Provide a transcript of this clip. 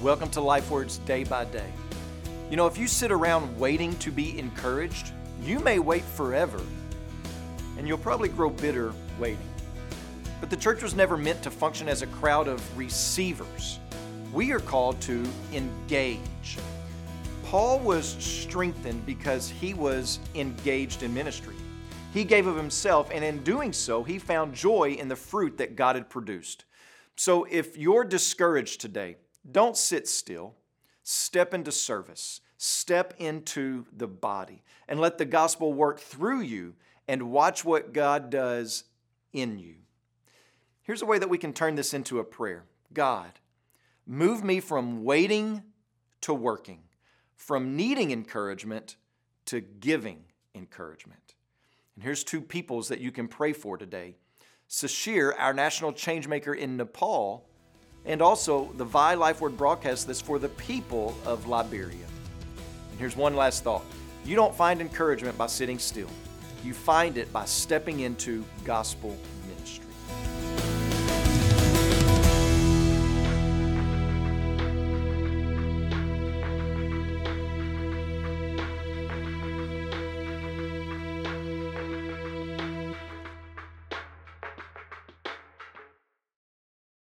Welcome to Life Words Day by Day. You know, if you sit around waiting to be encouraged, you may wait forever, and you'll probably grow bitter waiting. But the church was never meant to function as a crowd of receivers. We are called to engage. Paul was strengthened because he was engaged in ministry. He gave of himself, and in doing so, he found joy in the fruit that God had produced. So if you're discouraged today, don't sit still. Step into service. Step into the body and let the gospel work through you and watch what God does in you. Here's a way that we can turn this into a prayer. God, move me from waiting to working, from needing encouragement to giving encouragement. And here's two peoples that you can pray for today. Sashir, our national changemaker in Nepal, and also the VI Life Word broadcast that's for the people of Liberia. And here's one last thought. You don't find encouragement by sitting still. You find it by stepping into gospel ministry.